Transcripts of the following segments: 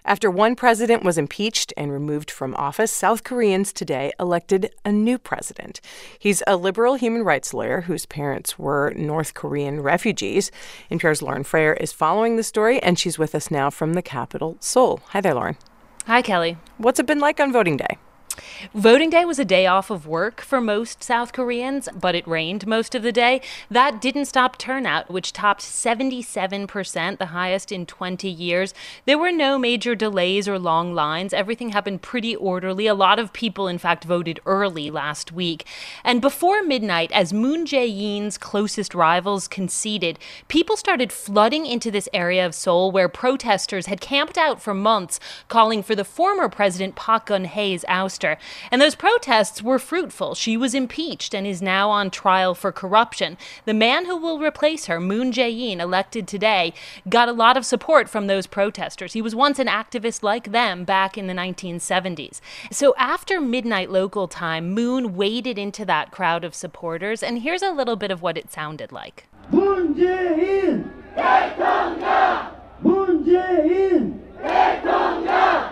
After one president was impeached and removed from office, South Koreans today elected a new president. He's a liberal human rights lawyer whose parents were North Korean refugees. NPR's Lauren Frayer is following the story, and she's with us now from the capital, Seoul. Hi there, Lauren. Hi, Kelly. What's it been like on voting day? Voting day was a day off of work for most South Koreans, but it rained most of the day. That didn't stop turnout, which topped 77%, the highest in 20 years. There were no major delays or long lines. Everything happened pretty orderly. A lot of people, in fact, voted early last week. And before midnight, as Moon Jae-in's closest rivals conceded, people started flooding into this area of Seoul where protesters had camped out for months, calling for the former President Park Geun-hye's ouster. And those protests were fruitful. She was impeached and is now on trial for corruption. The man who will replace her, Moon Jae-in, elected today, got a lot of support from those protesters. He was once an activist like them back in the 1970s. So after midnight local time, Moon waded into that crowd of supporters, and here's a little bit of what it sounded like. Moon Jae-in! 대통령! Moon Jae-in! 대통령!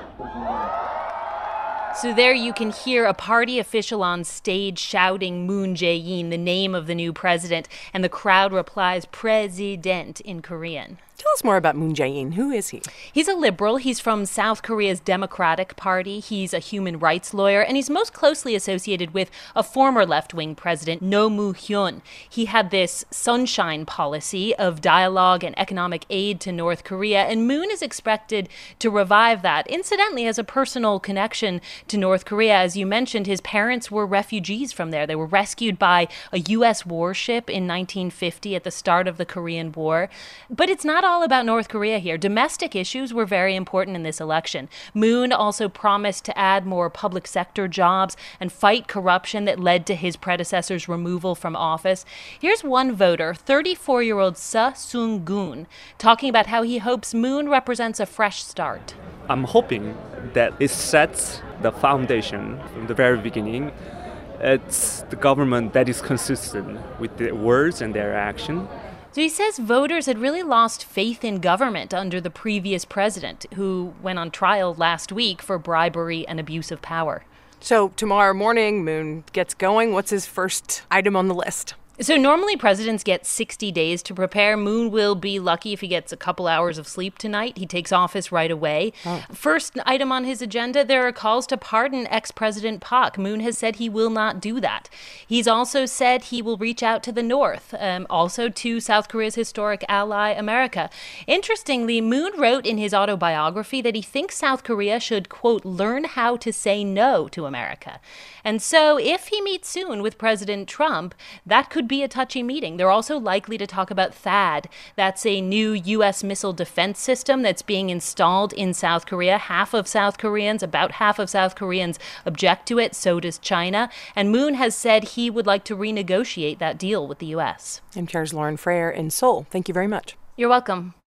So there you can hear a party official on stage shouting Moon Jae-in, the name of the new president, and the crowd replies President in Korean. Tell us more about Moon Jae-in. Who is he? He's a liberal. He's from South Korea's Democratic Party. He's a human rights lawyer, and he's most closely associated with a former left-wing president, Roh Moo-hyun. He had this sunshine policy of dialogue and economic aid to North Korea, and Moon is expected to revive that. Incidentally, has a personal connection to North Korea. As you mentioned, his parents were refugees from there. They were rescued by a U.S. warship in 1950 at the start of the Korean War. But it's not all about North Korea here. Domestic issues were very important in this election. Moon also promised to add more public sector jobs and fight corruption that led to his predecessor's removal from office. Here's one voter, 34-year-old Seo Seung-gun, talking about how he hopes Moon represents a fresh start. I'm hoping that it sets the foundation from the very beginning. It's the government that is consistent with their words and their action. So he says voters had really lost faith in government under the previous president, who went on trial last week for bribery and abuse of power. So tomorrow morning, Moon gets going. What's his first item on the list? So normally presidents get 60 days to prepare. Moon will be lucky if he gets a couple hours of sleep tonight. He takes office right away. First item on his agenda, there are calls to pardon ex-President Park. Moon has said he will not do that. He's also said he will reach out to the North, also to South Korea's historic ally, America. Interestingly, Moon wrote in his autobiography that he thinks South Korea should, quote, learn how to say no to America. And so if he meets soon with President Trump, that could be a touchy meeting. They're also likely to talk about THAAD. That's a new U.S. missile defense system that's being installed in South Korea. About half of South Koreans object to it. So does China. And Moon has said he would like to renegotiate that deal with the U.S. NPR's Lauren Frayer in Seoul. Thank you very much. You're welcome.